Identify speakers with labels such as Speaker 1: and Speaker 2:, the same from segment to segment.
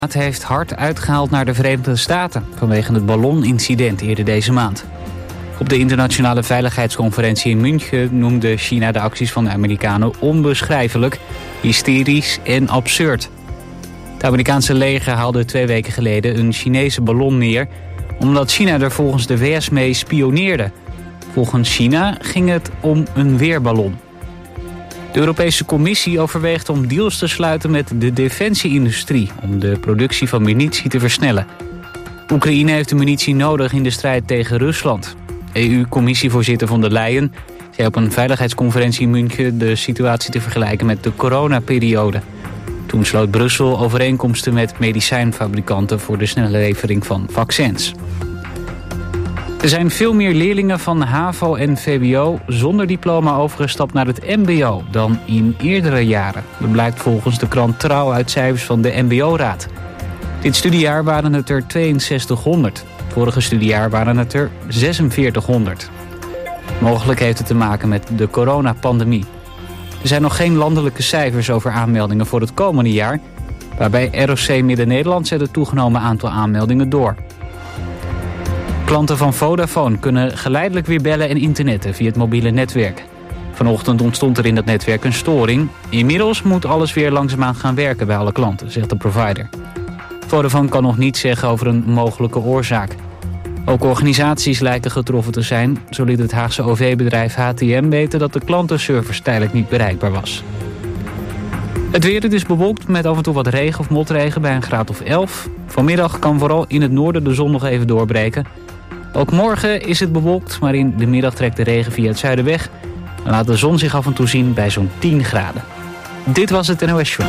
Speaker 1: Het heeft hard uitgehaald naar de Verenigde Staten vanwege het ballonincident eerder deze maand. Op de internationale veiligheidsconferentie in München noemde China de acties van de Amerikanen onbeschrijfelijk, hysterisch en absurd. Het Amerikaanse leger haalde 2 weken geleden een Chinese ballon neer, omdat China er volgens de VS mee spioneerde. Volgens China ging het om een weerballon. De Europese Commissie overweegt om deals te sluiten met de defensieindustrie om de productie van munitie te versnellen. Oekraïne heeft de munitie nodig in de strijd tegen Rusland. EU-commissievoorzitter von der Leyen zei op een veiligheidsconferentie in München de situatie te vergelijken met de coronaperiode. Toen sloot Brussel overeenkomsten met medicijnfabrikanten voor de snelle levering van vaccins. Er zijn veel meer leerlingen van HAVO en VWO zonder diploma overgestapt naar het mbo dan in eerdere jaren. Dat blijkt volgens de krant Trouw uit cijfers van de mbo-raad. Dit studiejaar waren het er 6200. Vorige studiejaar waren het er 4600. Mogelijk heeft het te maken met de coronapandemie. Er zijn nog geen landelijke cijfers over aanmeldingen voor het komende jaar. Waarbij ROC Midden-Nederland zet het toegenomen aantal aanmeldingen door. Klanten van Vodafone kunnen geleidelijk weer bellen en internetten via het mobiele netwerk. Vanochtend ontstond er in dat netwerk een storing. Inmiddels moet alles weer langzaamaan gaan werken bij alle klanten, zegt de provider. Vodafone kan nog niets zeggen over een mogelijke oorzaak. Ook organisaties lijken getroffen te zijn. Zo liet het Haagse OV-bedrijf HTM weten dat de klantenservice tijdelijk niet bereikbaar was. Het weer, het is bewolkt met af en toe wat regen of motregen bij een graad of 11. Vanmiddag kan vooral in het noorden de zon nog even doorbreken. Ook morgen is het bewolkt, maar in de middag trekt de regen via het zuiden weg. En laat de zon zich af en toe zien bij zo'n 10 graden. Dit was het NOS Show.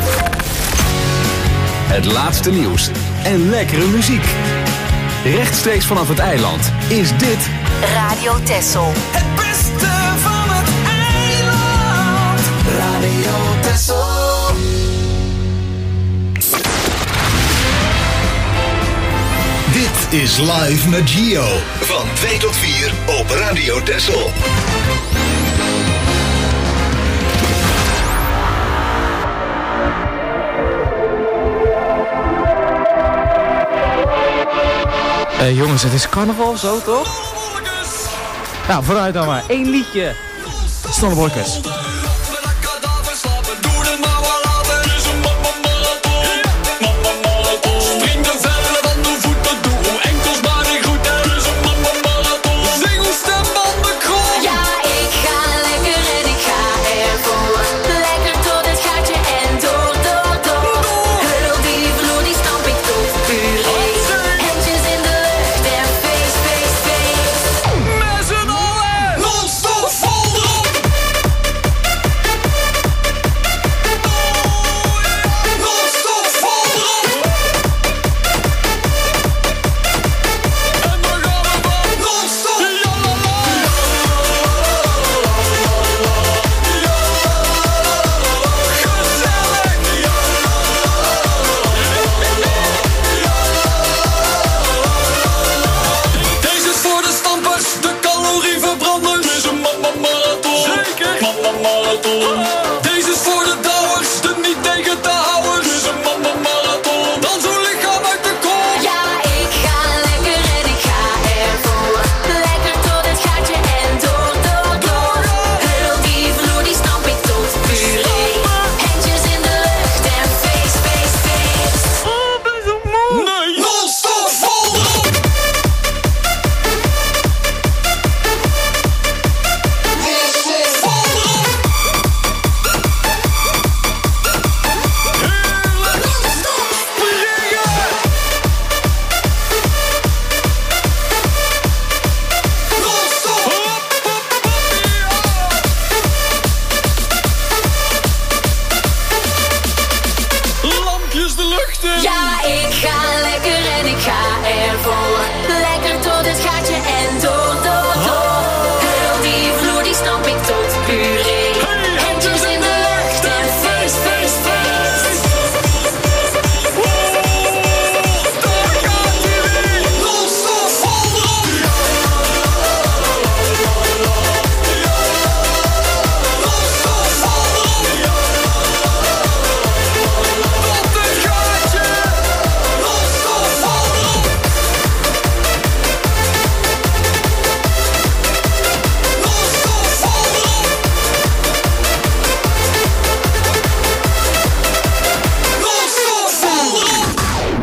Speaker 2: Het laatste nieuws en lekkere muziek. Rechtstreeks vanaf het eiland is dit
Speaker 3: Radio Texel.
Speaker 4: Het beste van het eiland. Radio Texel.
Speaker 5: Dit is Live met Gio. Van 2 tot 4 op Radio Texel.
Speaker 6: Jongens, het is carnaval zo, toch? Nou, vooruit dan maar. 1 liedje. Snollebolletjes.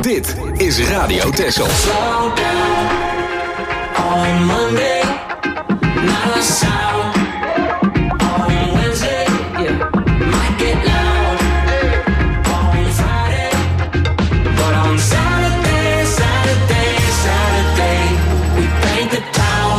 Speaker 2: Dit is Radio Texel.
Speaker 4: Slow down on Monday, not a sound. On Wednesday, yeah, might get loud. On Friday, but on Saturday, we paint the town.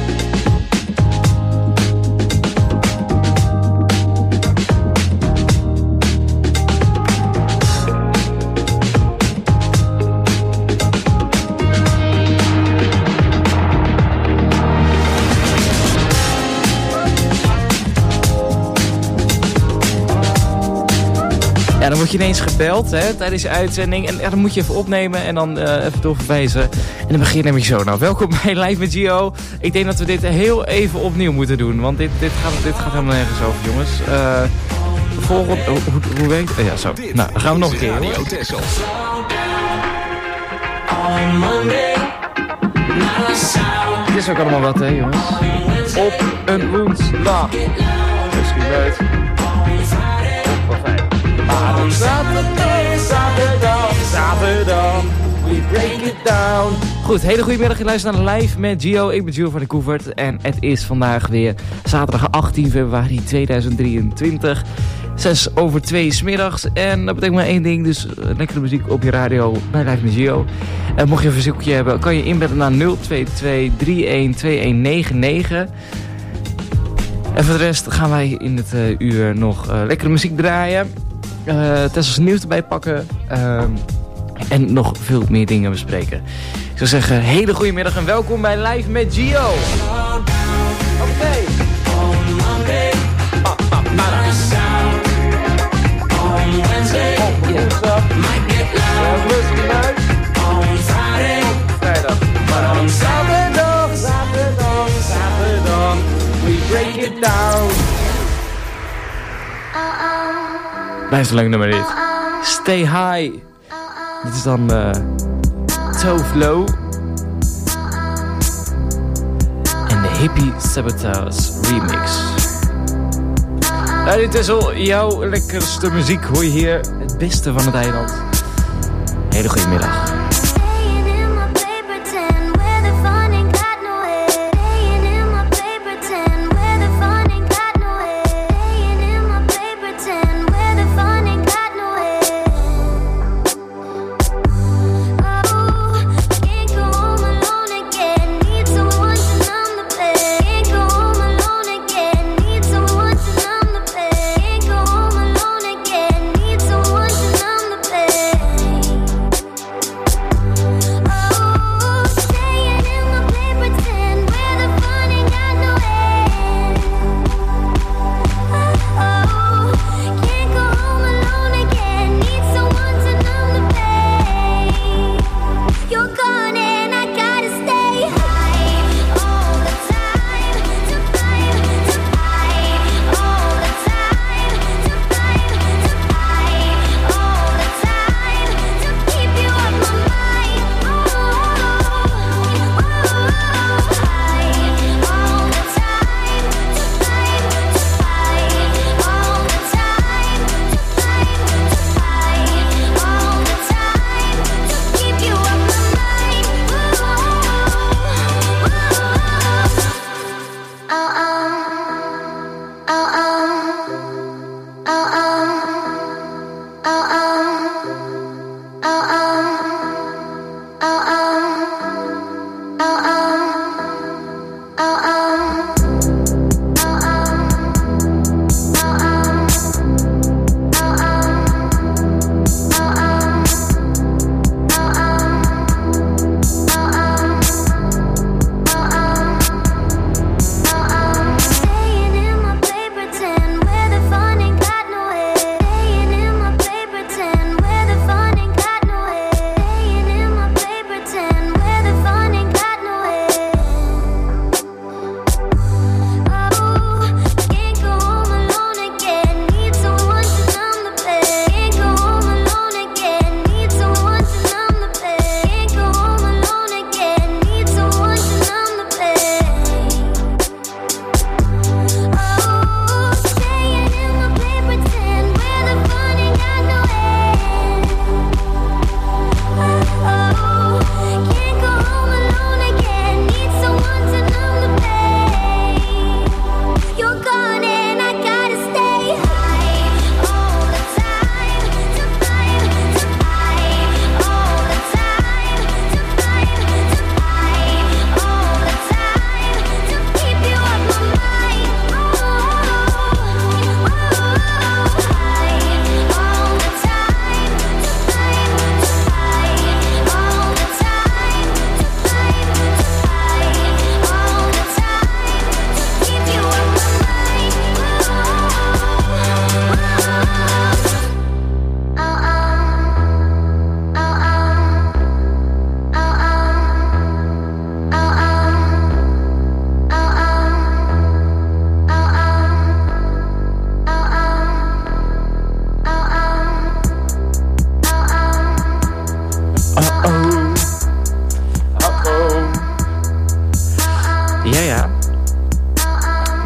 Speaker 6: Ja, dan word je ineens gebeld hè, tijdens de uitzending. En ja, dan moet je even opnemen en dan even doorverwijzen. En dan begin je namelijk zo. Nou, welkom bij Live met Gio. Ik denk dat we dit heel even opnieuw moeten doen. Want dit gaat helemaal nergens over, jongens. Volgende... Hoe weet je? Ja, zo. Nou, dan gaan we nog een keer.
Speaker 2: Radio Texel.
Speaker 4: On Monday, not a sound.
Speaker 6: Het is ook allemaal wat, hè, jongens. Op een woensdag. Misschien leuk. Maar zaterdag, we break it down. Goed, hele goede middag. Je luistert naar Live met Gio. Ik ben Gio van de Koevert. En het is vandaag weer zaterdag 18 februari 2023. 6:02 's middags. En dat betekent maar één ding. Dus lekkere muziek op je radio bij Live met Gio. En mocht je een verzoekje hebben, kan je inbellen naar 022-312199. En voor de rest gaan wij in het uur nog lekkere muziek draaien. Tessels nieuws erbij pakken. En nog veel meer dingen bespreken. Ik zou zeggen, hele goede middag en welkom bij Live met Gio. Oké. Vrijdag. Maar on zaterdag, we break it down. Blijft een leuk nummer dit. Stay High. Dit is dan Toflo. En de Hippie Sabotage remix. Dit is al jouw lekkerste muziek. Hoor je hier het beste van het eiland. Hele goede middag.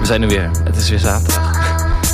Speaker 6: zijn er weer. Het is weer zaterdag.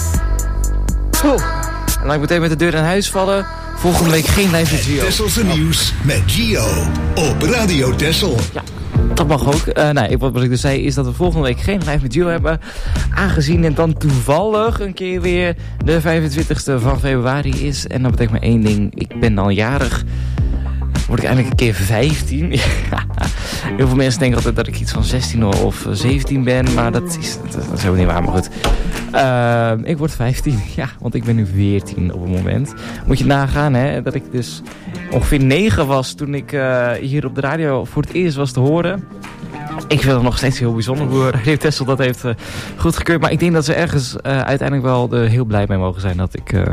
Speaker 6: En laat ik meteen met de deur in huis vallen. Volgende week geen live met Gio.
Speaker 5: Tesselse nieuws met Gio op Radio Tessel.
Speaker 6: Ja, dat mag ook. Wat ik dus zei is dat we volgende week geen live met Gio hebben. Aangezien het dan toevallig een keer weer de 25e van februari is. En dat betekent maar één ding. Ik ben dan jarig. Word ik eindelijk een keer 15. Heel veel mensen denken altijd dat ik iets van 16 of 17 ben. Maar dat is helemaal niet waar. Maar goed. Ik word 15. Ja, want ik ben nu 14 op het moment. Moet je nagaan hè, dat ik dus ongeveer 9 was toen ik hier op de radio voor het eerst was te horen. Ik vind het nog steeds heel bijzonder hoe Radio Tessel dat heeft goedgekeurd. Maar ik denk dat ze ergens uiteindelijk wel heel blij mee mogen zijn dat ik...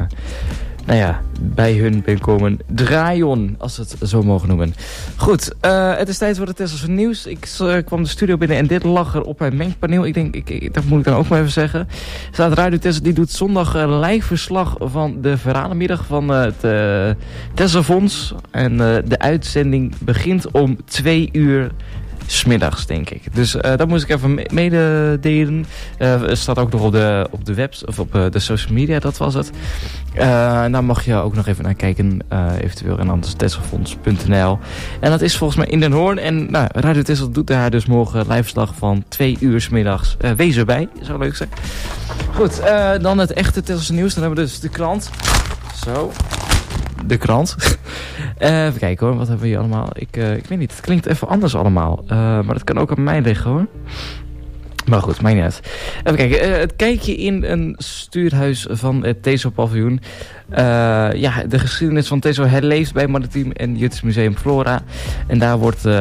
Speaker 6: bij hun ben komen draaien, als we het zo mogen noemen. Goed, het is tijd voor het Tesselse nieuws. Ik kwam de studio binnen en dit lag er op mijn mengpaneel. Ik denk, dat moet ik dan ook maar even zeggen. Staat Radio Tessel, die doet zondag live verslag van de verhalenmiddag van het Tesselfonds. En de uitzending begint om 2 uur... 'smiddags, denk ik. Dus dat moest ik even mededelen. Staat ook nog op de webs of op de social media, dat was het. En daar mag je ook nog even naar kijken, eventueel. En anders tesselfonds.nl. En dat is volgens mij in Den Hoorn. En Radio Tessel doet daar dus morgen live verslag van 2 uur 's middags. Wees erbij, zou leuk zijn. Goed, dan het echte Tesselse nieuws. Dan hebben we dus de krant. Zo. De krant. Even kijken hoor, wat hebben we hier allemaal? Ik weet niet, het klinkt even anders allemaal. Maar dat kan ook aan mij liggen hoor. Maar goed, maakt niet uit. Even kijken, het kijkje in een stuurhuis van het Teso-paviljoen. De geschiedenis van Teso herleeft bij Maritiem en Juts Museum Flora. En daar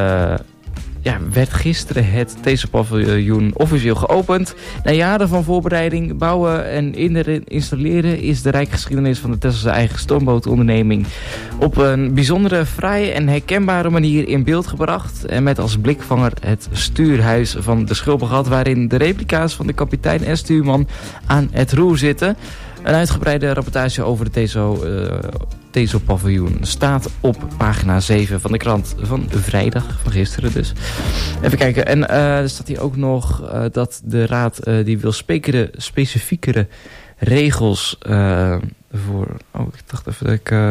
Speaker 6: werd gisteren het Teso-paviljoen officieel geopend. Na jaren van voorbereiding, bouwen en installeren is de rijkgeschiedenis van de Tesselse eigen stoombootonderneming op een bijzondere, fraaie en herkenbare manier in beeld gebracht. En met als blikvanger het stuurhuis van de Schulpengat, waarin de replica's van de kapitein en stuurman aan het roer zitten. Een uitgebreide rapportage over de Teso-paviljoen staat op pagina 7 van de krant van vrijdag, van gisteren dus. Even kijken, en er staat hier ook nog dat de raad die wil specifiekere regels voor... Oh, ik dacht even dat ik...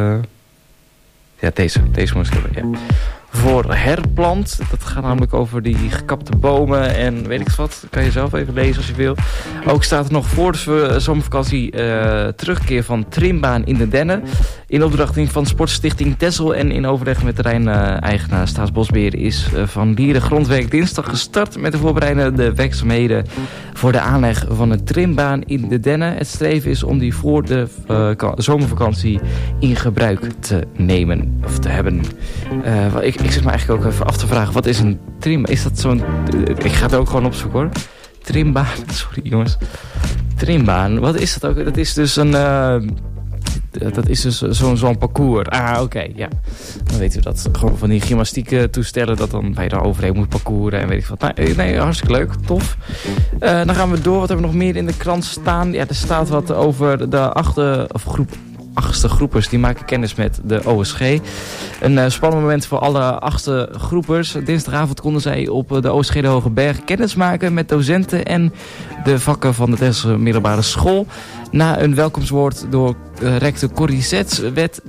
Speaker 6: deze moest ik hebben, ja. Voor herplant. Dat gaat namelijk over die gekapte bomen en weet ik wat. Dat kan je zelf even lezen als je wil. Ook staat er nog voor de zomervakantie terugkeer van trimbaan in de Dennen. In opdrachting van Sportstichting Tessel en in overleg met terrein-eigenaar Staatsbosbeheer is van Lieren Grondwerk dinsdag gestart met de voorbereidende werkzaamheden voor de aanleg van een trimbaan in de Dennen. Het streven is om die voor de zomervakantie in gebruik te nemen of te hebben. Ik zit me eigenlijk ook even af te vragen, wat is een trimbaan? Is dat zo'n... Ik ga het ook gewoon opzoeken hoor. Trimbaan, sorry jongens. Trimbaan, wat is dat ook? Dat is dus een... Dat is dus zo'n parcours. Ah, oké, ja. Dan weet u dat. Gewoon van die gymnastiek toestellen dat dan bij de overheen moet parcouren en weet ik wat. Nee, hartstikke leuk. Tof. Dan gaan we door. Wat hebben we nog meer in de krant staan? Ja, er staat wat over de achtste groepers. Die maken kennis met de OSG. Een spannend moment voor alle achtste groepers. Dinsdagavond konden zij op de OSG de Hoge Berg kennis maken met docenten en de vakken van de Tesselse middelbare school. Na een welkomstwoord door rector Corrie Zets werden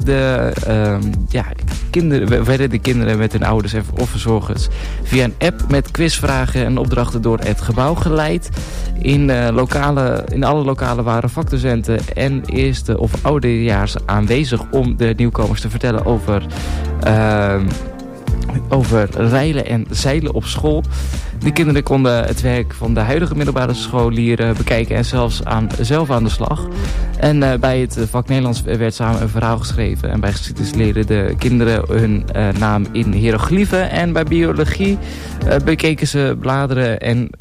Speaker 6: de kinderen met hun ouders of verzorgers via een app met quizvragen en opdrachten door het gebouw geleid. In alle lokalen waren vakdocenten en eerste of oudejaars aanwezig om de nieuwkomers te vertellen over rijlen en zeilen op school. De kinderen konden het werk van de huidige middelbare scholieren bekijken en zelf aan de slag. En bij het vak Nederlands werd samen een verhaal geschreven. En bij geschiedenis leerden de kinderen hun naam in hiërogliefen. En bij biologie bekeken ze bladeren en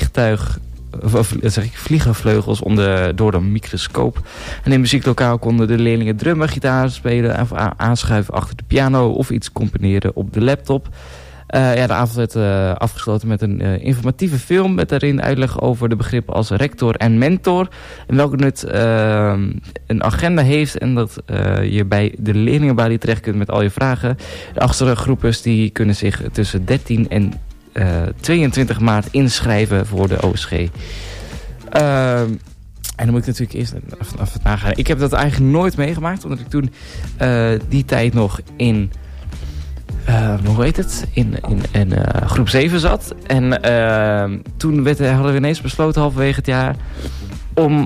Speaker 6: vliegenvleugels door de microscoop. En in muzieklokaal konden de leerlingen drummen, gitaar spelen of aanschuiven achter de piano of iets componeren op de laptop. De avond werd afgesloten met een informatieve film met daarin uitleg over de begrippen als rector en mentor. En welke nut een agenda heeft en dat je bij de leerlingenbalie terecht kunt met al je vragen. De achtste groepers die kunnen zich tussen 13 en 22 maart inschrijven voor de OSG. En dan moet ik natuurlijk eerst even nagaan. Ik heb dat eigenlijk nooit meegemaakt. Omdat ik toen die tijd nog in... hoe heet het? In groep 7 zat. En toen hadden we ineens besloten halverwege het jaar... om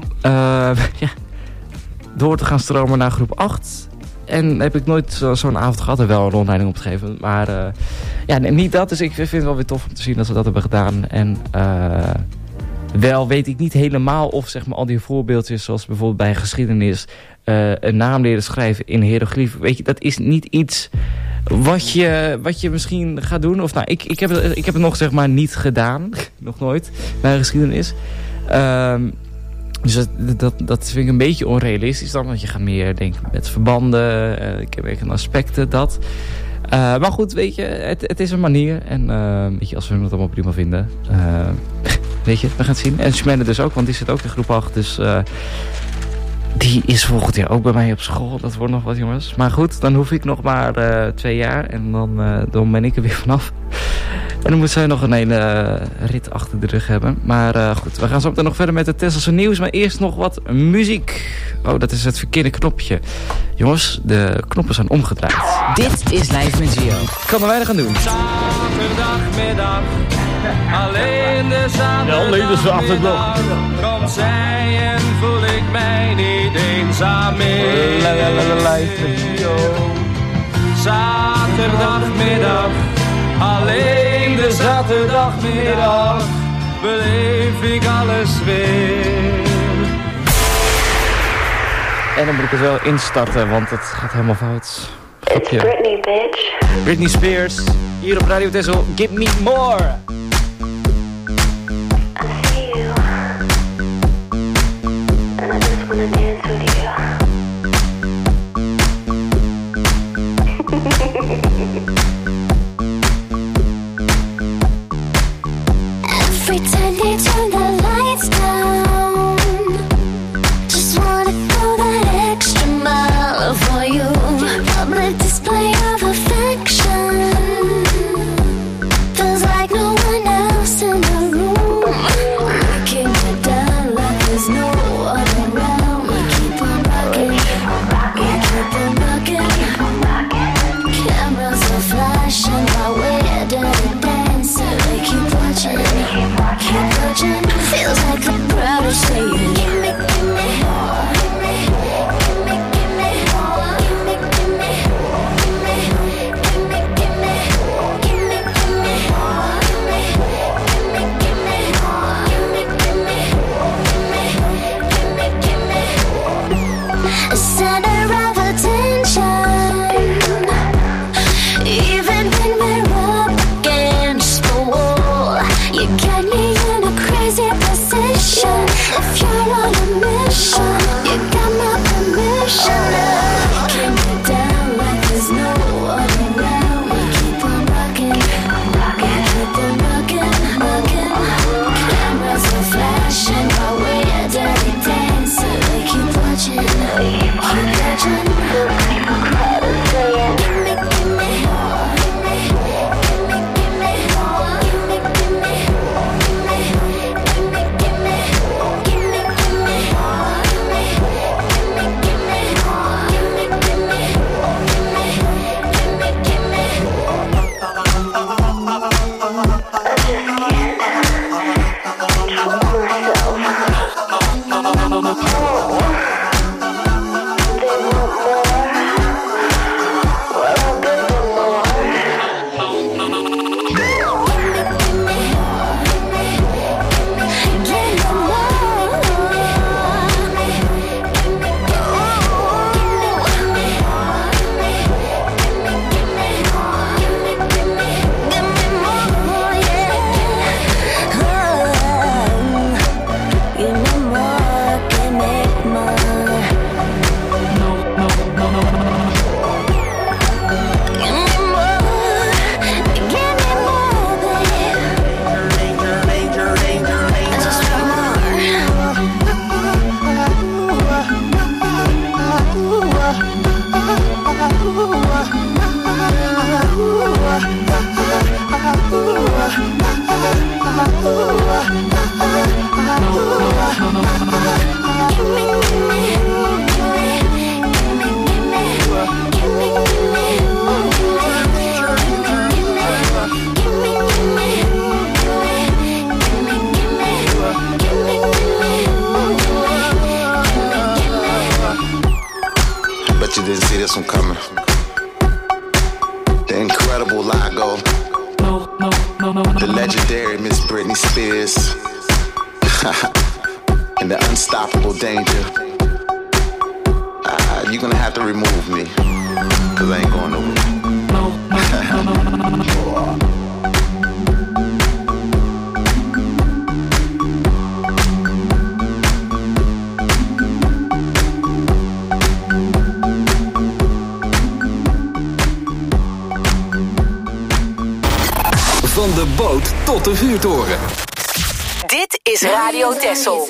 Speaker 6: door te gaan stromen naar groep 8. En heb ik nooit zo'n avond gehad. Er wel een rondleiding op te geven. Maar niet dat. Dus ik vind het wel weer tof om te zien dat ze dat hebben gedaan. En... wel weet ik niet helemaal of zeg maar, al die voorbeeldjes... zoals bijvoorbeeld bij geschiedenis... een naam leren schrijven in hieroglyphen. Weet je, dat is niet iets wat je misschien gaat doen. Of nou, ik heb het nog zeg maar niet gedaan. Nog nooit, bij geschiedenis. Dus dat vind ik een beetje onrealistisch dan. Want je gaat meer denken met verbanden. Ik heb echt aspecten, dat... maar goed, weet je, het is een manier. En weet je, als we het allemaal prima vinden... weet je, we gaan het zien. En Smenne dus ook, want die zit ook in groep 8. Dus die is volgend jaar ook bij mij op school. Dat wordt nog wat, jongens. Maar goed, dan hoef ik nog maar 2 jaar. En dan ben ik er weer vanaf. En dan moet zij nog een hele rit achter de rug hebben. Maar goed, we gaan zo meteen nog verder met het Tesselse nieuws. Maar eerst nog wat muziek. Oh, dat is het verkeerde knopje. Jongens, de knoppen zijn omgedraaid.
Speaker 1: Dit is Live met Gio.
Speaker 6: Kan er weinig aan doen.
Speaker 3: Zaterdagmiddag, alleen de zaterdagmiddag. Komt zij en voel ik mij niet eenzaam meer. Zaterdagmiddag, alleen de zaterdagmiddag. Beleef ik alles weer.
Speaker 6: En dan moet ik het wel instarten, want het gaat helemaal fout.
Speaker 7: It's Britney, bitch.
Speaker 6: Britney Spears, hier op Radio Tessel. Give me more.
Speaker 7: I see you. And I just wanna dance with you.
Speaker 8: Every time they turn the lights down, just wanna go that extra mile for you. Public display of affection feels like no one else in the room. We keep it down like there's no one around. We keep on rocking, we keep on rocking. Cameras are flashing while we're dirty dancing. We keep watching, keep watching. Feels like the crowd is saying, give me, give me more. A center of attention, even when we're up against the wall. You got me in a crazy position. If you're on a mission, you got my permission. We can get down like there's no one around. We keep on rocking, keep on rocking. Cameras are flashing while we're dirty dancing. We keep watching, keep watching. The crowd is saying, give me, give me more. Give me, give me more. Give me, give me more. Give me, give me more. Give me, give me more. Give me, give me more. Give me, give me more. Give me, give me
Speaker 9: incredible Lago, the legendary Miss Britney Spears, and the unstoppable Danger. You're gonna have to remove me, cause I ain't going nowhere.
Speaker 2: Van de boot tot de vuurtoren.
Speaker 10: Dit is Radio Texel.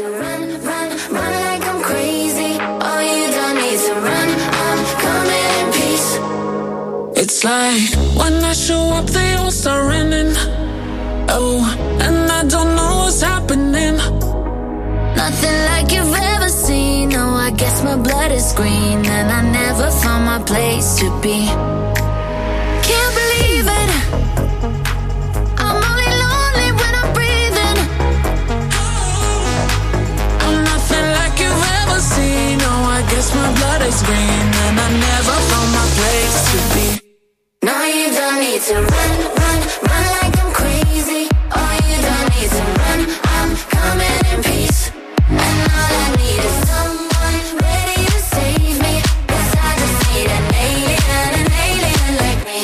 Speaker 4: It's like when I show up, they all start running. Oh, and I don't know what's happening.
Speaker 8: Nothing like you've ever seen. No, I guess my blood is green, and I never found my place to be. Can't believe it. I'm only lonely when I'm breathing.
Speaker 4: I'm nothing like you've ever seen. No, I guess my blood is green, and I never found my place to be.
Speaker 8: No, you don't need to run, run, run like I'm crazy. Oh, you don't need to run. I'm coming in peace. And all I need is someone ready to save me. 'Cause I just need an alien like me.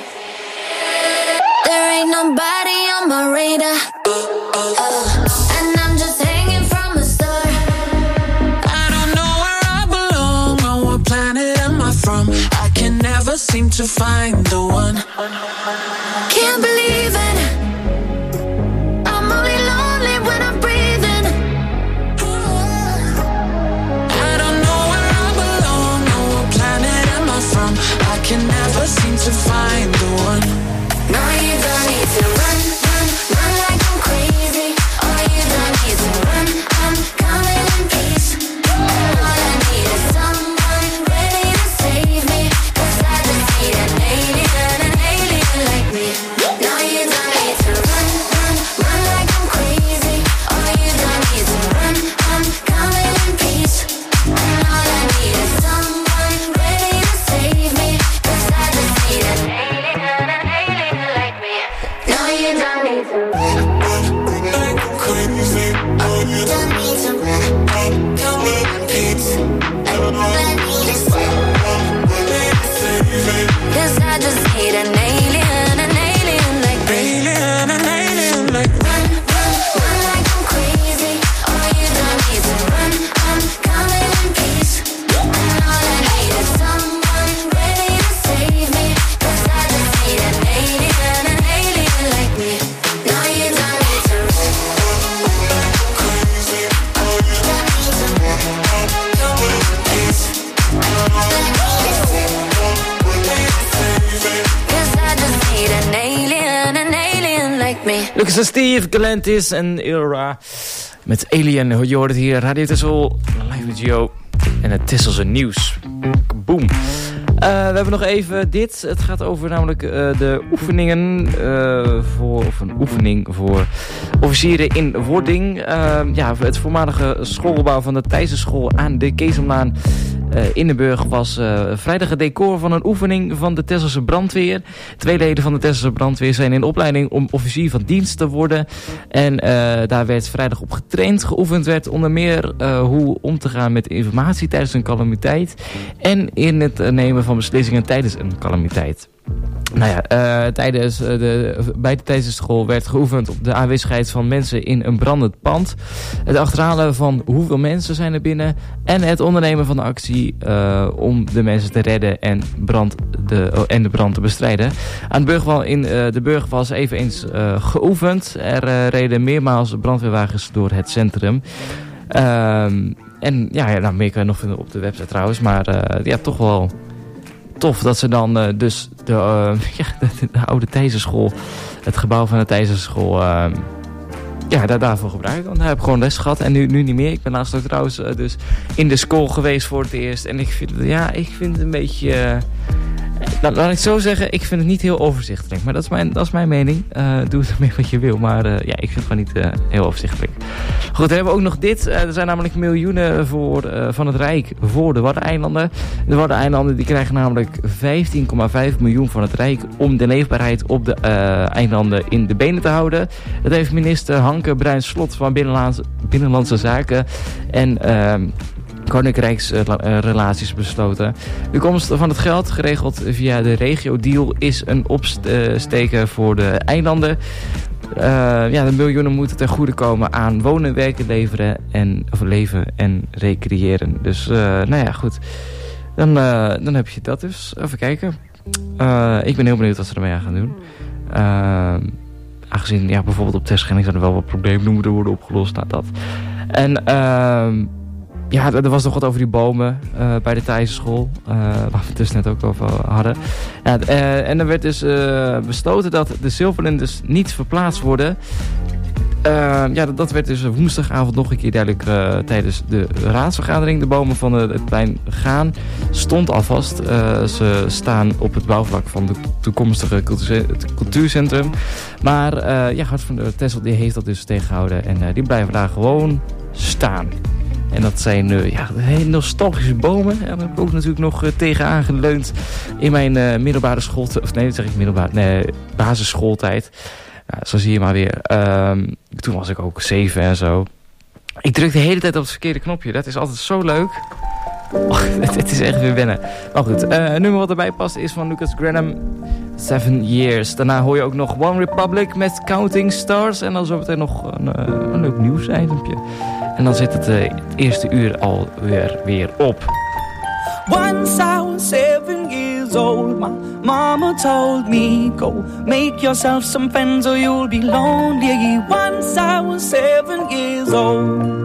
Speaker 8: There ain't nobody on my radar. And I'm just hanging from a star.
Speaker 4: I don't know where I belong or what planet am I from. I can never seem to find the one.
Speaker 8: Can't believe it. I'm only lonely when I'm breathing.
Speaker 4: I don't know where I belong or what planet am I from. I can never seem to find the one.
Speaker 8: No, you don't need to run, run, run like I'm crazy. Oh, you don't need to run. I'm coming in peace. All I need is someone ready to save me. 'Cause I just need an alien like me. No, you don't need to run, run, run like I'm crazy. Oh, you don't need to run. I'm coming in peace. All I need is someone ready to save me. 'Cause I just need an alien like me. No, you don't need to run.
Speaker 4: Like crazy.
Speaker 8: Oh, you don't need to run. Come in peace. All I need is someone ready to save me. 'Cause I just need an alien like me.
Speaker 4: An alien like
Speaker 8: Run, run, run like I'm crazy. Oh, you don't need to run. I'm coming in peace. All I need is someone ready to save me. 'Cause I just need an alien like me. No, you don't need to run.
Speaker 4: crazy. Oh, you
Speaker 8: Don't need to run.
Speaker 4: come in peace.
Speaker 8: All I need is someone
Speaker 4: Cause
Speaker 8: I just need an alien like me.
Speaker 6: Lucas en Steve, Galantis en Ilra met Alien. Je hoort het hier, Radio Texel, live met Gio en het Tesselse nieuws. Boom. We hebben nog even dit. Het gaat over namelijk de oefeningen of een oefening voor officieren in wording. Het voormalige schoolgebouw van de Thijsenschool aan de Keesomlaan in de Burg was vrijdag het decor van een oefening van de Tesselse brandweer. 2 leden van de Tesselse brandweer zijn in opleiding om officier van dienst te worden. En daar werd vrijdag op getraind. Geoefend werd onder meer hoe om te gaan met informatie tijdens een calamiteit. En in het nemen van beslissingen tijdens een calamiteit. Nou ja, bij de Thijsenschool werd geoefend op de aanwezigheid van mensen in een brandend pand. Het achterhalen van hoeveel mensen zijn er binnen. En het ondernemen van de actie om de mensen te redden en de brand te bestrijden. Aan de Burgwal in de Burg was eveneens geoefend. Er reden meermaals brandweerwagens door het centrum. Meer kan je nog vinden op de website trouwens. Maar toch wel tof dat ze dan dus de oude Thijsenschool, het gebouw van de Thijsenschool, daarvoor gebruiken. Want daar heb ik gewoon les gehad en nu niet meer. Ik ben laatst ook trouwens dus in de school geweest voor het eerst. En ik vind het een beetje... Laat ik zo zeggen, ik vind het niet heel overzichtelijk. Maar dat is mijn mening. Doe het ermee wat je wil. Maar ja, ik vind het gewoon niet heel overzichtelijk. Goed, dan hebben we ook nog dit. Er zijn namelijk miljoenen van het Rijk voor de Waddeneilanden. De Waddeneilanden die krijgen namelijk 15,5 miljoen van het Rijk om de leefbaarheid op de eilanden in de benen te houden. Dat heeft minister Hanke Bruins-Slot van Binnenlandse Zaken en Koninkrijksrelaties besloten. De komst van het geld, geregeld via de regio-deal, is een opsteken voor de eilanden. De miljoenen moeten ten goede komen aan wonen, werken, leven en recreëren. Dus, goed. Dan heb je dat dus. Even kijken. Ik ben heel benieuwd wat ze ermee aan gaan doen. Aangezien, bijvoorbeeld op Terschelling zijn er wel wat problemen moeten worden opgelost. Nou, dat. En er was nog wat over die bomen bij de Thijsschool. Waar we het dus net ook over hadden. Ja, en er werd dus besloten dat de zilverlinders niet verplaatst worden. Dat werd dus woensdagavond nog een keer duidelijk tijdens de raadsvergadering. De bomen van het plein Gaan stond al vast. Ze staan op het bouwvlak van het toekomstige cultuurcentrum. Maar Hart van de Texel die heeft dat dus tegengehouden. En die blijven daar gewoon staan. En dat zijn hele nostalgische bomen. En daar heb ik ook natuurlijk nog tegenaan geleund in mijn middelbare schooltijd. Of nee, dat zeg ik basisschooltijd. Nou, zo zie je maar weer. Toen was ik ook 7 en zo. Ik druk de hele tijd op het verkeerde knopje. Dat is altijd zo leuk. Oh, het is echt weer wennen. Maar goed, een nummer wat erbij past is van Lucas Graham, 7 Years. Daarna hoor je ook nog One Republic met Counting Stars. En dan zo meteen nog een leuk nieuwsitempje. En dan zit het eerste uur alweer op.
Speaker 11: Once I was 7 years old, my mama told me, go make yourself some friends or you'll be lonely. Once I was 7 years old.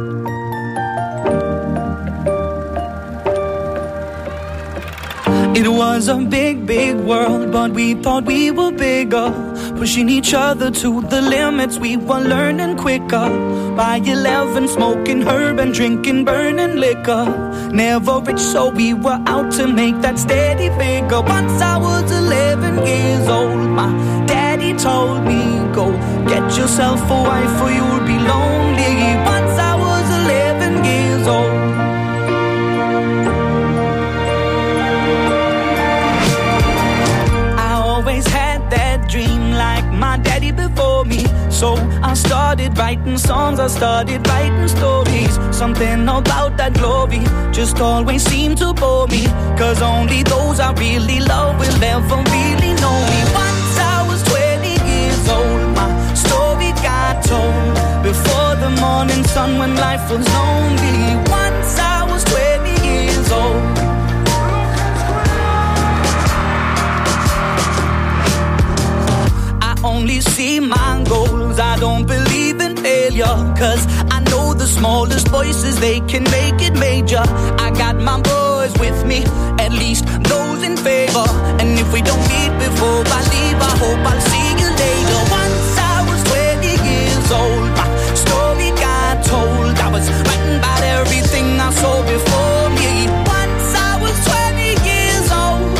Speaker 11: It was a big, big world, but we thought we were bigger. Pushing each other to the limits, we were learning quicker. By 11, smoking herb and drinking burning liquor. Never rich, so we were out to make that steady figure. Once I was 11 years old, my daddy told me, go get yourself a wife or you'll be lonely. Once I was 11 years old. Dream like my daddy before me. So I started writing songs, I started writing stories. Something about that glory just always seemed to bore me. Cause only those I really love will ever really know me. Once I was 20 years old, my story got told. Before the morning sun when life was lonely. Once I was 20 years old. Only see my goals, I don't believe in failure. Cause I know the smallest voices, they can make it major. I got my boys with me, at least those in favor. And if we don't meet before I leave, I hope I'll see you later. Once I was 20 years old, my story got told. I was writing about everything I saw before me. Once I was 20 years old.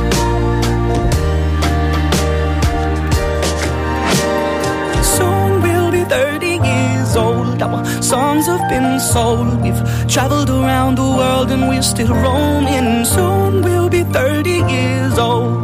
Speaker 11: Soon we'll be 30 years old. Our songs have been sold. We've traveled around the world and we're still roaming. Soon we'll be 30 years old.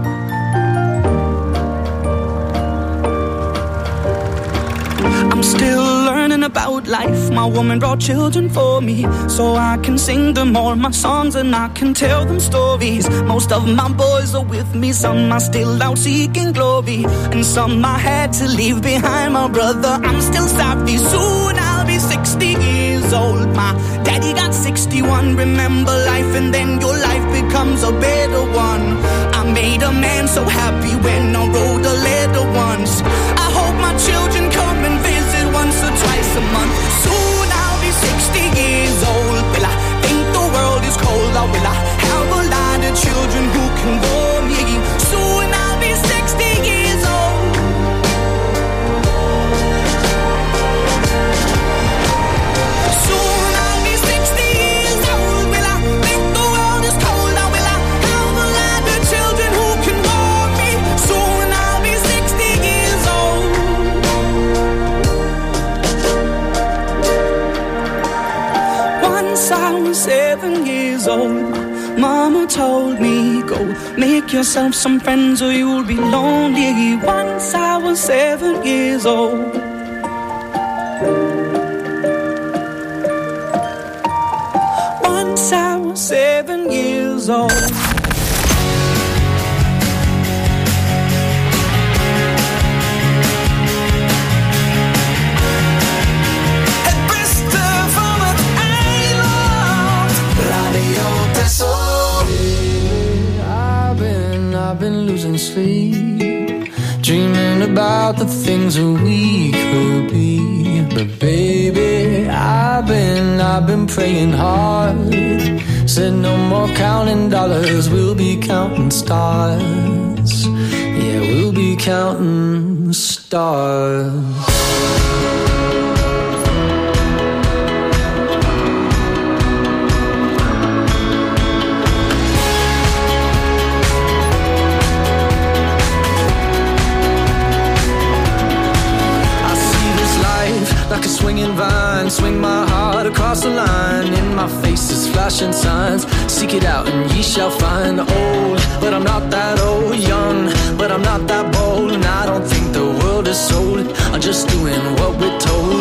Speaker 11: I'm still learning about life. My woman brought children for me, so I can sing them all my songs and I can tell them stories. Most of my boys are with me, some are still out seeking glory, and some I had to leave behind. My brother, I'm still sorry. Soon I'll be 60 years old. My daddy got 61. Remember life and then your life becomes a better one. I made a man so happy when I wrote a letter once. I hope my children come and visit once or twice a month. Soon I'll be 60 years old. Will I think the world is cold, or will I have a lot of children who can bore me? Soon I'll be 60 years old. Soon I'll be 60 years old. Will I think the world is cold, or will I have a lot of children who told me, go make yourself some friends or you'll be lonely. Once I was 7 years old. Once I was 7 years old.
Speaker 3: I've been losing sleep, dreaming about the things that we could be. But baby, I've been praying hard. Said no more counting dollars, we'll be counting stars. Yeah, we'll be counting stars. Like a swinging vine, swing my heart across the line. In my face is flashing signs. Seek it out and ye shall find. Old, but I'm not that old. Young, but I'm not that bold. And I don't think the world is sold. I'm just doing what we're told.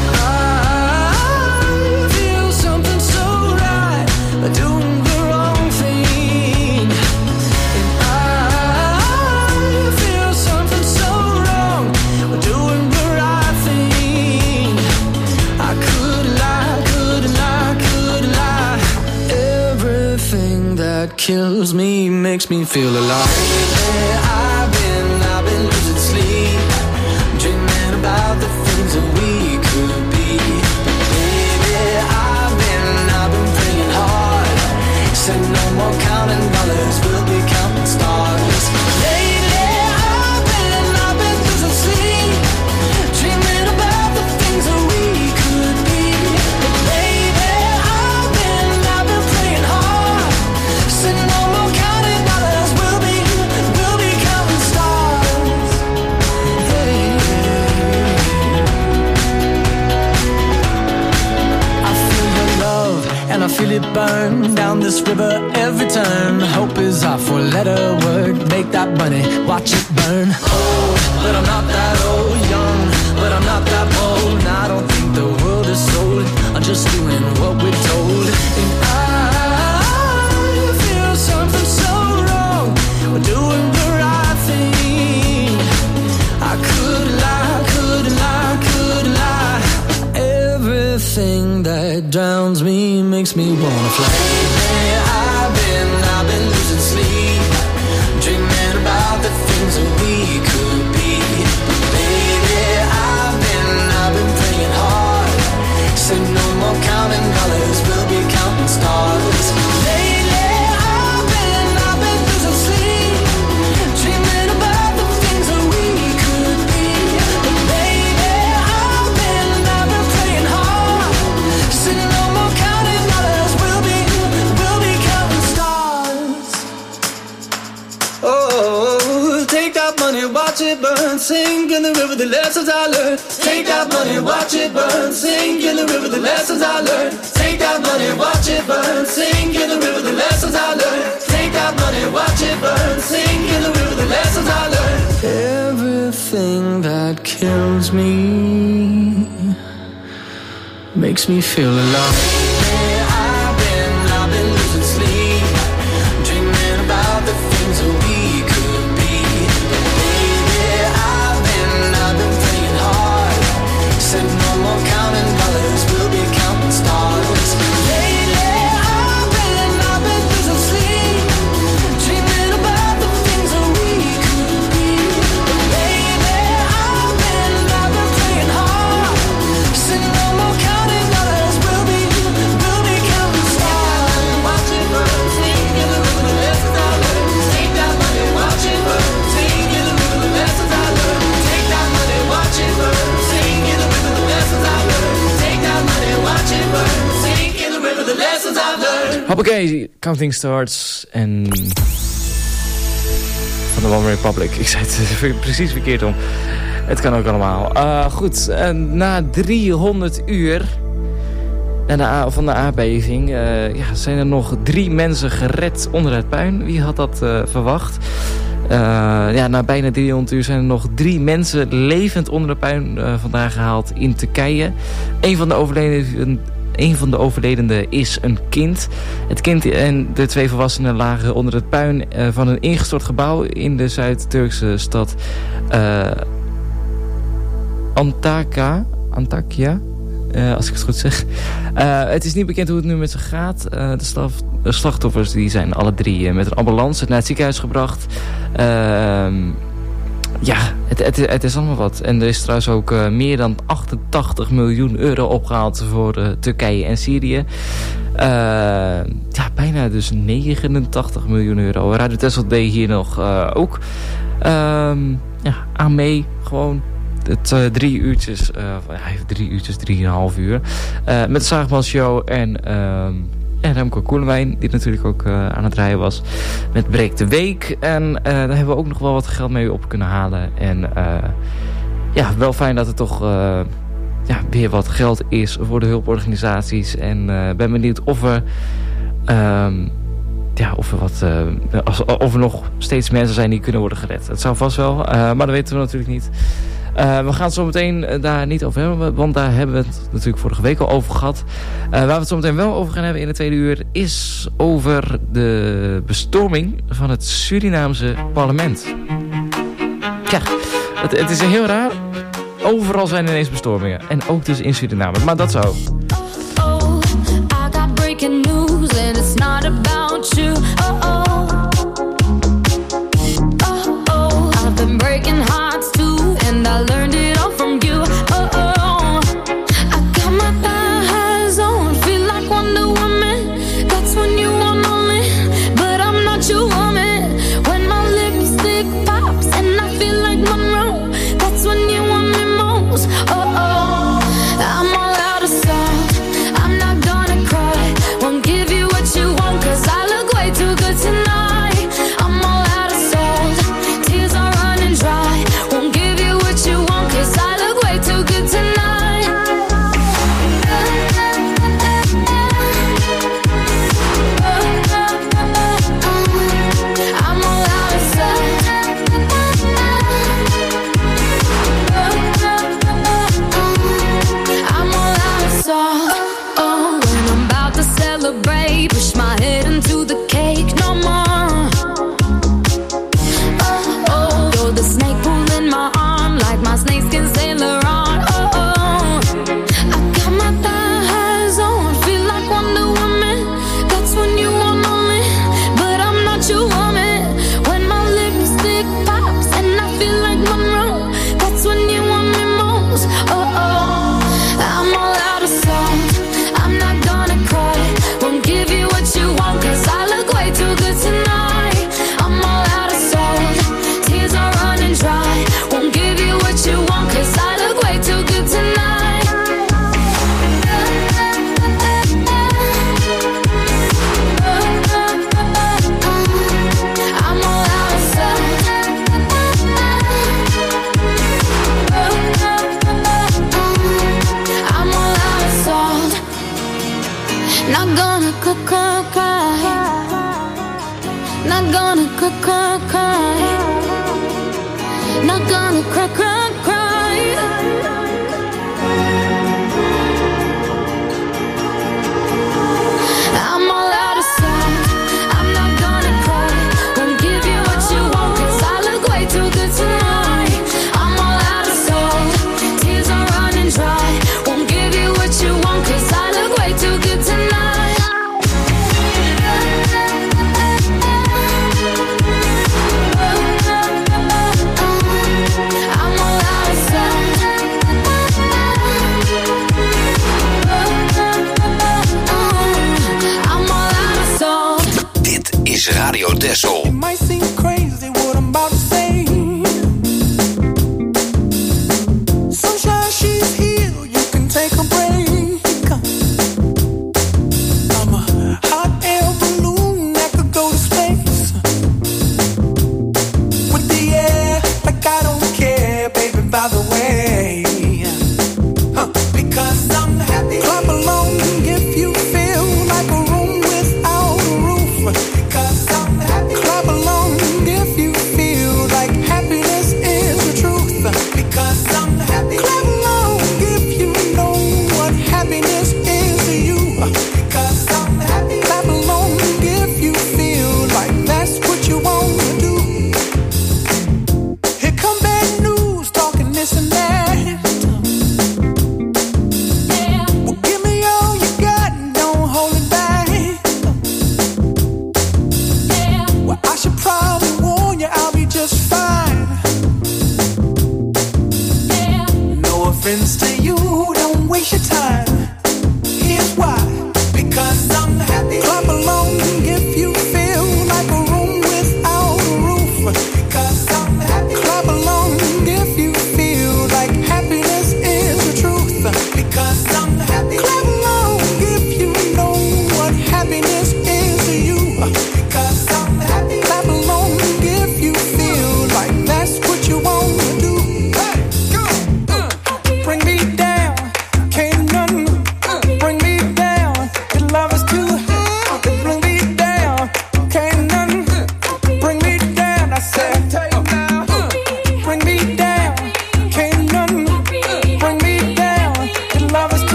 Speaker 3: I feel something so right, doing the wrong thing. And I feel something so wrong, doing the right thing. I could lie, couldn't lie, could lie. Everything that kills me makes me feel alive. I've been losing sleep, dreaming about the things that we could be. Baby, I've been praying hard. Said no more counting dollars, we'll be counting stars. Lately, I've been losing sleep, dreaming about the things that we could be. Baby, I've been praying hard. Said no more counting dollars, we'll be counting stars. Hey. I feel your love and I feel it burn down this river every turn. Hope is our four-letter word. Make that money, watch it burn. Old, but I'm not that old. Young, but I'm not that bold. And I don't think the world is sold. I'm just doing what we're told. And I feel something so wrong. We're doing the right thing. I could lie, couldn't lie, could lie. Everything that drowns me makes me wanna fly. I've been losing sleep, dreaming about the things that we could be. Baby, I've been praying hard. Said no more counting dollars, we'll be counting stars. Lately, I've been losing sleep, dreaming about the things that we could be. But baby, I've been praying hard. Said no more counting dollars, we'll be counting stars. Oh, take that money, watch it burn, sink in the river the lessons I learned. Take that money, watch it burn, sink in the river the lessons I learned. Take that money, watch it burn, sink in the river the lessons I learned. Take that money, watch it burn, sink in the river the lessons I learned. Everything that kills me makes me feel alive. I've been losing sleep, dreaming about the things that we could be. Baby, I've been praying hard. Said no more counting dollars, we'll be counting stars. Lately, I've been losing sleep, dreaming about the things that we could be. Baby, I've been praying hard. Said no more counting dollars, we'll be counting stars. Watch it burn, sing in the river the lessons I learned. Take that money, watch it burn, sing in the river the lessons I learned. Take that money, watch it burn, sing in the river the lessons I learned. Take that money, watch it burn, sing in the river the lessons I learned.
Speaker 6: Hoppakee, Counting Stars en van de One Republic. Ik zei het precies verkeerd om. Het kan ook allemaal. Goed, na 300 uur Van de aardbeving zijn er nog 3 mensen gered onder het puin. Wie had dat verwacht? Na bijna 300 uur zijn er nog 3 mensen levend onder de puin vandaan gehaald in Turkije. Een van de overledenden is een kind. Het kind en de 2 volwassenen lagen onder het puin van een ingestort gebouw in de Zuid-Turkse stad Antakya. Als ik het goed zeg. Het is niet bekend hoe het nu met ze gaat. De slachtoffers die zijn alle 3 met een ambulance naar het ziekenhuis gebracht. Het is allemaal wat. En er is trouwens ook meer dan 88 miljoen euro opgehaald voor Turkije en Syrië. Bijna dus 89 miljoen euro. Radio Texel deed hier nog ook aan mee. Gewoon het 3 uurtjes, 3,5 uur. Met de Zaagman Show en Remco Koelewijn, die natuurlijk ook aan het rijden was. Met Breek de Week. En daar hebben we ook nog wel wat geld mee op kunnen halen. En wel fijn dat er toch weer wat geld is voor de hulporganisaties. En ben benieuwd of er... of er nog steeds mensen zijn die kunnen worden gered. Dat zou vast wel, maar dat weten we natuurlijk niet. We gaan het zo meteen daar niet over hebben, want daar hebben we het natuurlijk vorige week al over gehad. Waar we het zo meteen wel over gaan hebben in de tweede uur is over de bestorming van het Surinaamse parlement. Ja, het is heel raar. Overal zijn ineens bestormingen. En ook dus in Suriname, maar dat zo.
Speaker 8: I got breaking news and it's not about you. I've been breaking hearts too, and I learned it all from you. I got my thighs on, feel like Wonder Woman. That's when you want me, but I'm not your woman. When my lipstick pops and I feel like Monroe, that's when you want me most. I'm all out of salt, I'm not gonna cry. Won't give you what you want, 'cause I look way too good tonight. I'm all out of salt, tears are running dry. Won't give you what you want, 'cause I look way too good tonight. I'm all out of salt. I'm all out of salt. When I'm about to celebrate, push my head into the cake no more. You're the snake pulling my arm like my snakeskin sailor on. I got my thighs on, feel like Wonder Woman. That's when you want me, but I'm not your woman. When my lipstick pops and I feel like Monroe, that's when you want me most. I'm all out of salt, I'm not gonna cry. Won't give you what you want, 'cause I look way too good tonight. I'm all out of salt, tears are running dry. Won't give you what you want, 'cause I look way too good tonight. I'm all out of salt. I'm all out of salt. Not gonna cry. Not gonna cry. Not gonna cry. I'm all out of salt, I'm not gonna cry. Won't give you what you want, 'cause I look way too good tonight. I'm all out of salt, tears are running dry. Won't give you what you want, 'cause I look way too good tonight. I'm all out of salt. I'm all out of salt.
Speaker 5: Dit is Radio Texel.
Speaker 12: It might seem crazy what I'm about to say. Sunshine, she's here, you can take a break. I'm a hot air balloon that could go to space. With the air, like I don't care, baby, by the way. Because I'm happy. Clap along and give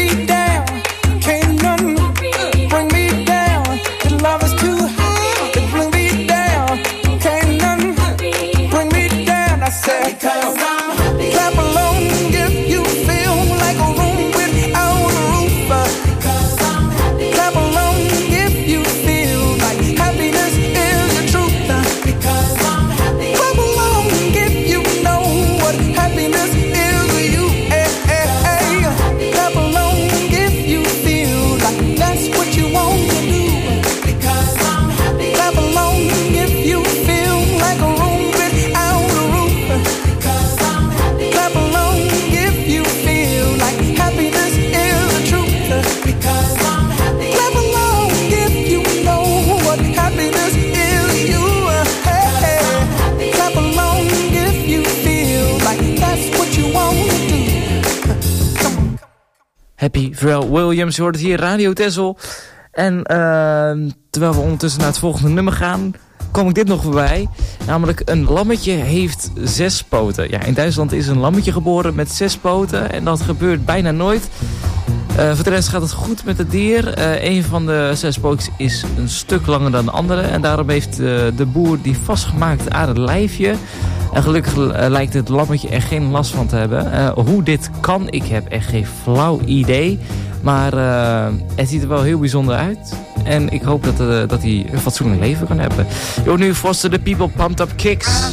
Speaker 12: me down. Can't nothing bring me down. Your love is too high to bring me down. Can't nothing bring me down. I said, because I'm happy. Clap along if you feel like a room without a roof. Because I'm happy. Clap along if you feel like happiness is the truth. Because I'm happy. Clap along if you know what happiness is to you. Clap along if you feel like that's what you want to do. Because I'm happy. Clap along if you feel like a room without a roof. Because I'm happy. Clap along if you feel like happiness is the truth. Because I'm happy. Clap along if you know what happiness is to you. Clap along if you feel like that's what you want to do.
Speaker 6: Happy Pharrell Williams, je hoort het hier, Radio Texel. En terwijl we ondertussen naar het volgende nummer gaan, kwam ik dit nog voorbij. Namelijk, een lammetje heeft 6 poten. Ja, in Duitsland is een lammetje geboren met 6 poten. En dat gebeurt bijna nooit. Voor de rest gaat het goed met het dier. Een van de 6 pootjes is een stuk langer dan de andere. En daarom heeft de boer die vastgemaakt aan het lijfje. En gelukkig lijkt het lammetje er geen last van te hebben. Hoe dit kan, ik heb echt geen flauw idee. Maar het ziet er wel heel bijzonder uit. En ik hoop dat hij een fatsoenlijk leven kan hebben. Je hoort nu Foster the People, Pumped Up Kicks.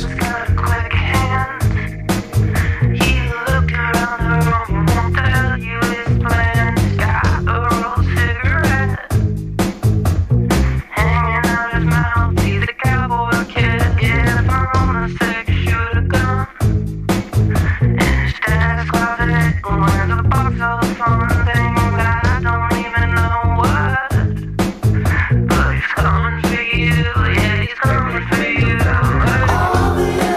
Speaker 8: All the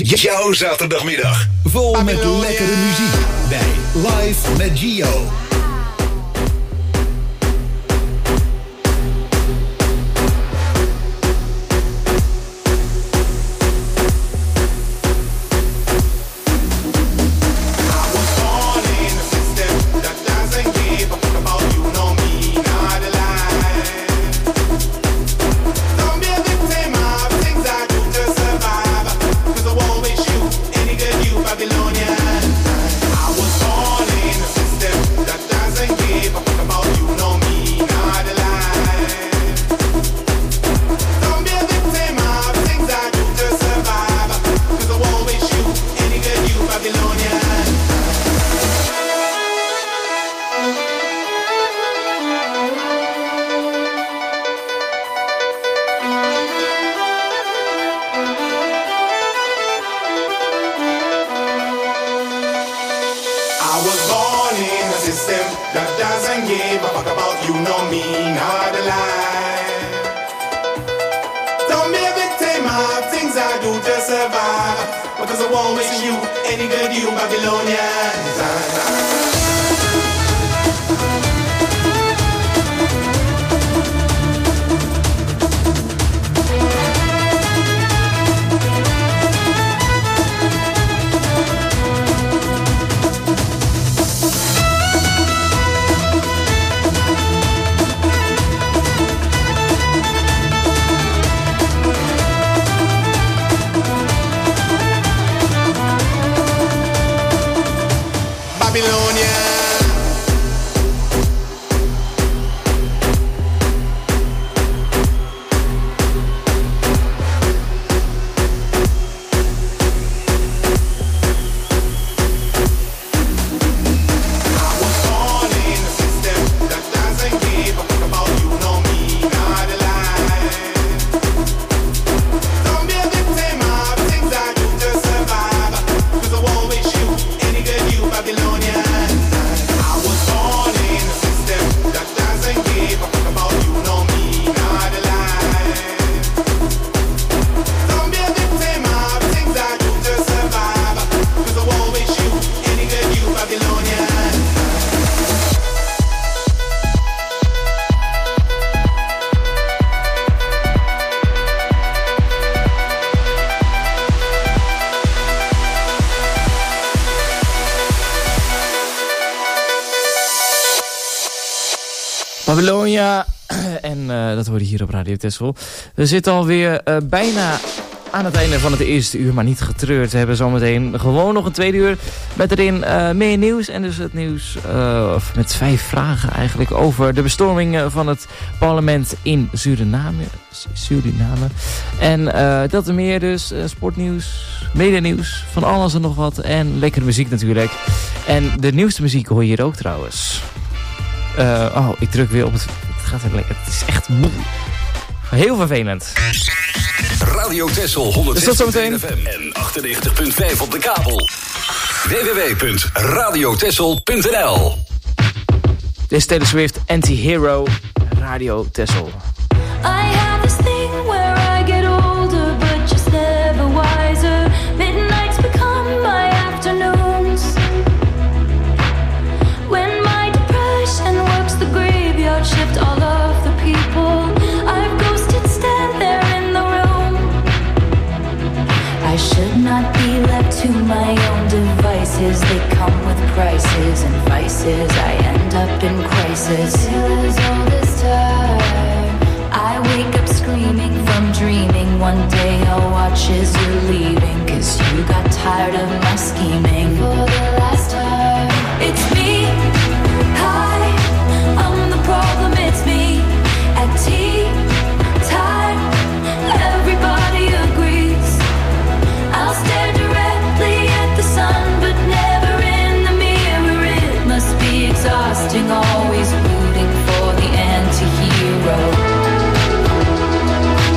Speaker 5: Jouw zaterdagmiddag. Vol met lekkere muziek. Bij Live met Gio.
Speaker 6: Babylonia. En dat hoorde hier op Radio Texel. We zitten alweer bijna aan het einde van het eerste uur, maar niet getreurd. We hebben zometeen gewoon nog een tweede uur met erin meer nieuws. En dus het nieuws met 5 vragen eigenlijk over de bestorming van het parlement in Suriname. En dat en meer dus. Sportnieuws, medianieuws, van alles en nog wat. En lekkere muziek natuurlijk. En de nieuwste muziek hoor je hier ook trouwens. Ik druk weer op het... Het gaat even lekker. Het is echt heel vervelend.
Speaker 2: Radio Texel 106.1 FM en 98.5 op de kabel. www.radiotexel.nl.
Speaker 6: Dit is Taylor Swift, Anti-Hero, Radio Texel.
Speaker 8: I have this thing where I get older, but just never wiser. Midnights become my afternoons. When my depression works the graveyard shift, all of the people I've ghosted stand there in the room. I should not be left to my own devices. They come with prices and vices. I end up in crisis. Till as old as time, I wake up screaming from dreaming. One day I'll watch as you're leaving, 'cause you got tired of my scheming. For the last time, it's me. Hi, I'm the problem, it's me. At tea time, everybody agrees. I'll stare directly at the sun, but never in the mirror. It must be exhausting, always rooting for the anti-hero.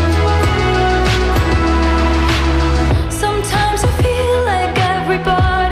Speaker 8: Sometimes I feel like everybody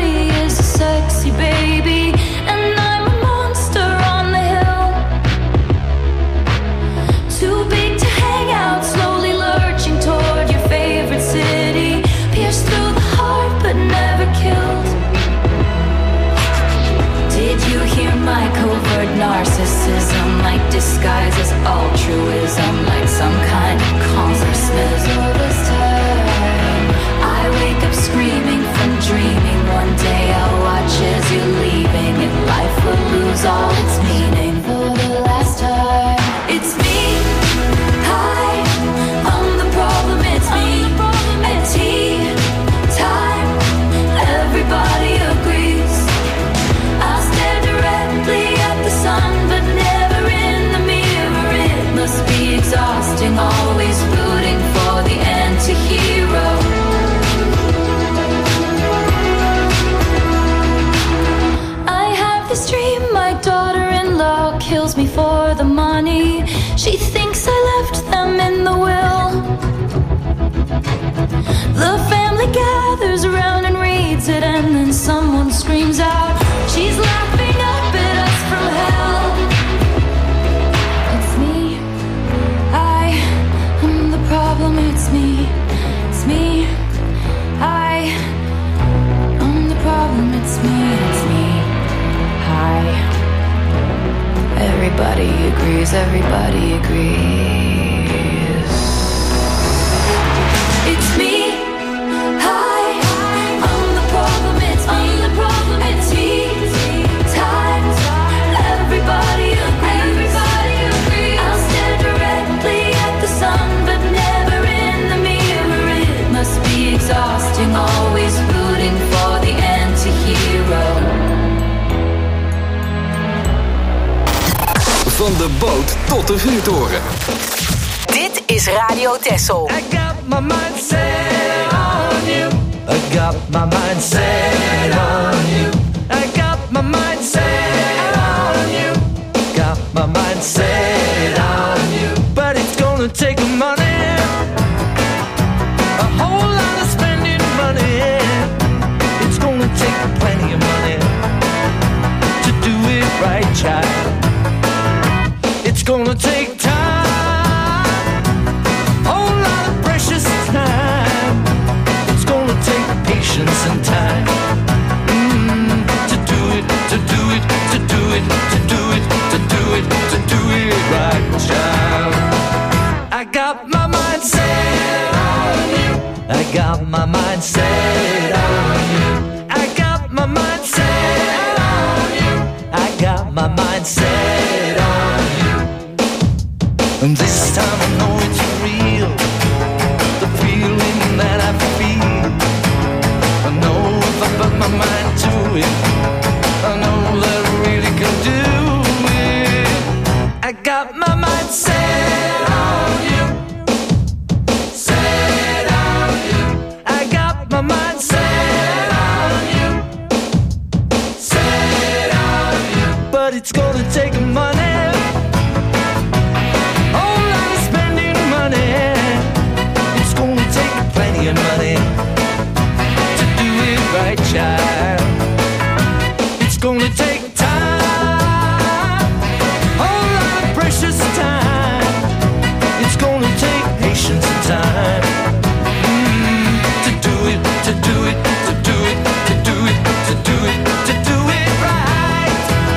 Speaker 8: screams out. She's laughing up at us from hell. It's me, I am the problem. It's me, I am the problem. It's me, hi. Everybody agrees, everybody agrees. It's me, hi, I'm the problem, it's me, the problem, it's me, time, everybody agrees, I'll stare directly at the sun, but never in the mirror. It must be exhausting, always rooting for the anti-hero.
Speaker 2: Van de boot tot de vuurtoren.
Speaker 10: Dit is Radio Texel.
Speaker 3: I got my mind set on you. I got my mind set on you. I got my mind set on you. Got my mind set on you. But it's gonna take money, a whole lot of spending money. It's gonna take plenty of money to do it right, child. It's gonna take time, whole lot of precious time. It's gonna take patience and time to do it, to do it, to do it, to do it, to do it, to do it right, child. I got my mind set on you. I got my mind set on you. I got my mind set on you. I got my mind set on you. And this time I know it's real, the feeling that I feel. I know if I put my mind to it, I know that I really can do it. I got my mind set on you, set on you. I got my mind set on you, set on you. But it's gonna take money, money to do it right, child. It's gonna take time, whole lot of precious time. It's gonna take patience and time to do it, to do it, to do it, to do it, to do it, to do it right.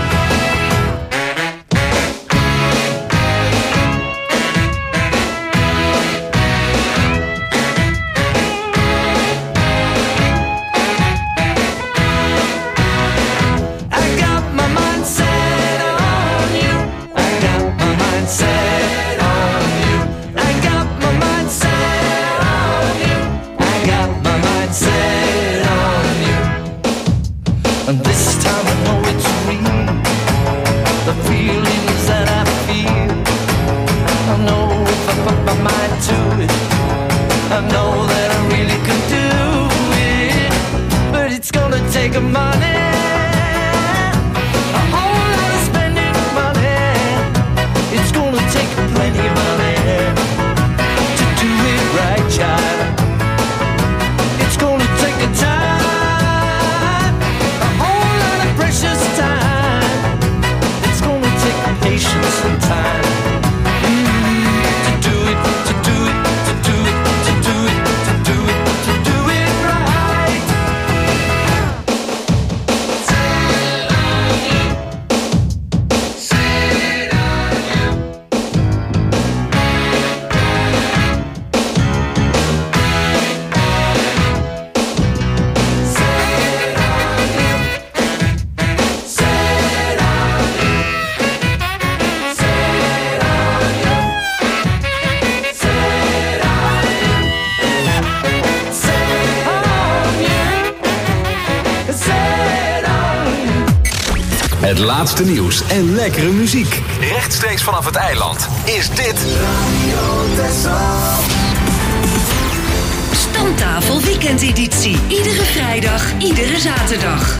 Speaker 2: Het laatste nieuws en lekkere muziek. Rechtstreeks vanaf het eiland is dit Radio Texel.
Speaker 10: Stamtafel weekendeditie. Iedere vrijdag, iedere zaterdag.